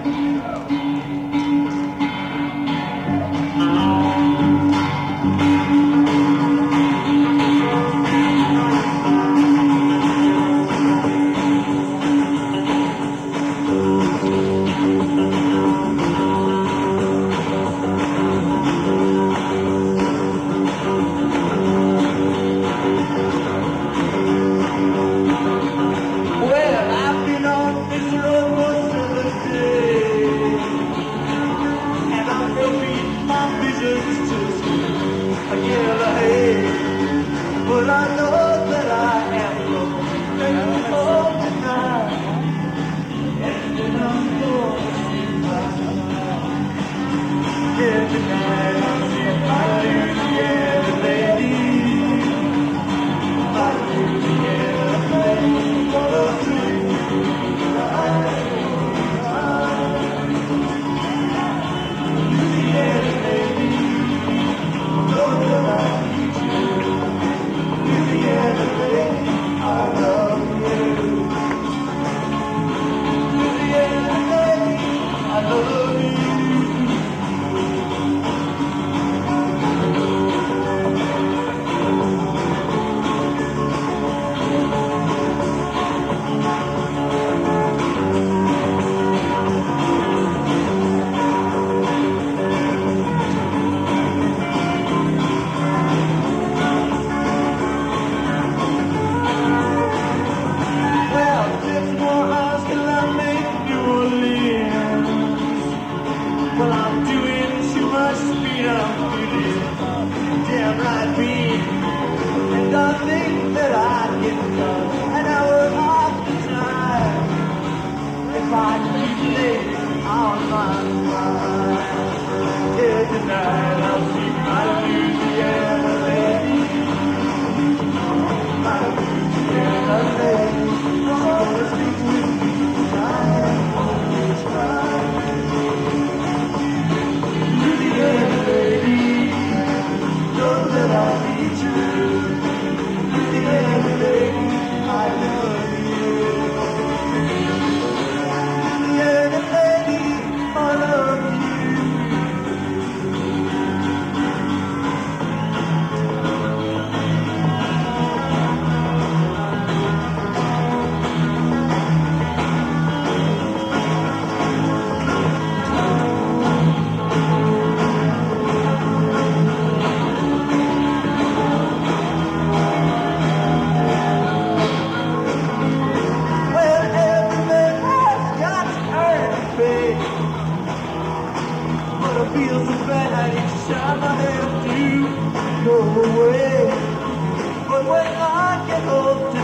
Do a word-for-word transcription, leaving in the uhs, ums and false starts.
But I know that I am loved and home tonight, and then I'm going to sleep right now. Yeah, tonight I'll see my Louisiana lady, my Louisiana lady, gonna sleep right. Louisiana lady, know that I need you. Louisiana lady, I love you. Louisiana lady, I love you. Well, I'm doing too much speed, I'm feeling damn right mean. And I think that I'd get done an hour off the time if I keep late on my mind. Yeah, tonight I'll see my Louisiana lady, my Louisiana lady. She's gonna speak with me tonight. It's right. Louisiana lady, know that I need you. Louisiana lady, I love you. Louisiana lady, I love you. But I feel so bad each time I have to go away. But when I get home